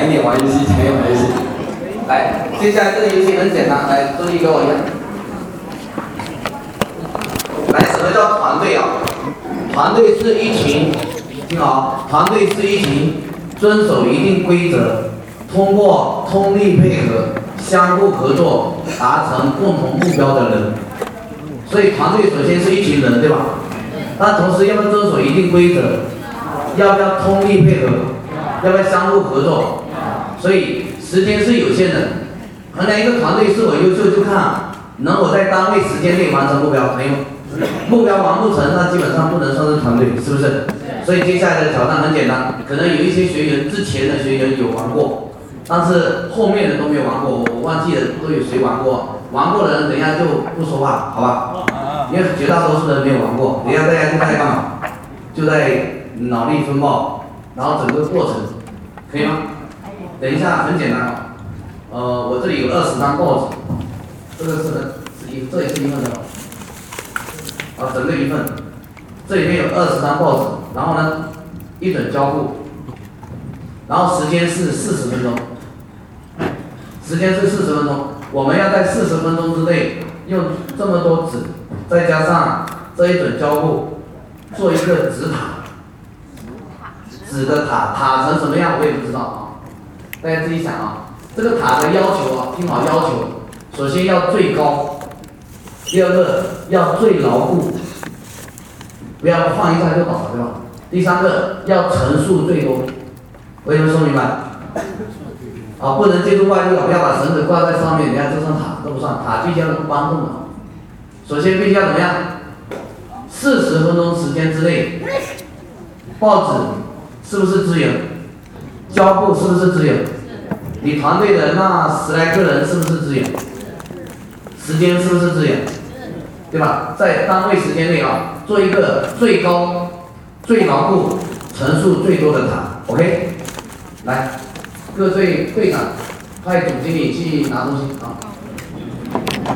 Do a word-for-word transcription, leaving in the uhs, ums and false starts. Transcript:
一点玩游戏，讲一点玩游戏。来，接下来这个游戏很简单，来，注意跟我一样。来，什么叫团队啊？团队是一群，听好，团队是一群遵守一定规则，通过通力配合、相互合作达成共同目标的人。所以团队首先是一群人，对吧？但同时要不要遵守一定规则？要不要通力配合？要不要相互合作？所以时间是有限的，衡量一个团队是否优秀，就看能否在单位时间内完成目标。没有目标完不成，那基本上不能算是团队，是不是？所以接下来的挑战很简单，可能有一些学员之前的学员有玩过，但是后面的都没有玩过，我忘记了都有谁玩过。玩过的人等一下就不说话，好吧？因为绝大多数人没有玩过，等一下大家就在干嘛？就在脑力风暴，然后整个过程，可以吗？等一下很简单啊，呃，我这里有二十张报纸，这个是是一，这也是一份的，啊，整个一份，这里面有二十张报纸，然后呢，一本胶布，然后时间是四十分钟，时间是四十分钟，我们要在四十分钟之内用这么多纸，再加上这一本胶布，做一个纸塔，纸的塔，塔成什么样我也不知道啊，大家自己想啊，这个塔的要求啊，听好要求，首先要最高，第二个要最牢固，不要晃一下就倒了，对吧？第三个要层数最多，我有没有说明白？啊，不能借助外力，不要把绳子挂在上面，你看这算塔都不算，塔必须要能搬动的。首先必须要怎么样？四十分钟时间之内，报纸是不是资源？胶布是不是资源？你团队的那十来个人是不是资源？时间是不是资源？对吧？在单位时间内啊，做一个最高、最牢固、层数最多的塔 ，OK？ 来，各队队长派总经理去拿东西啊。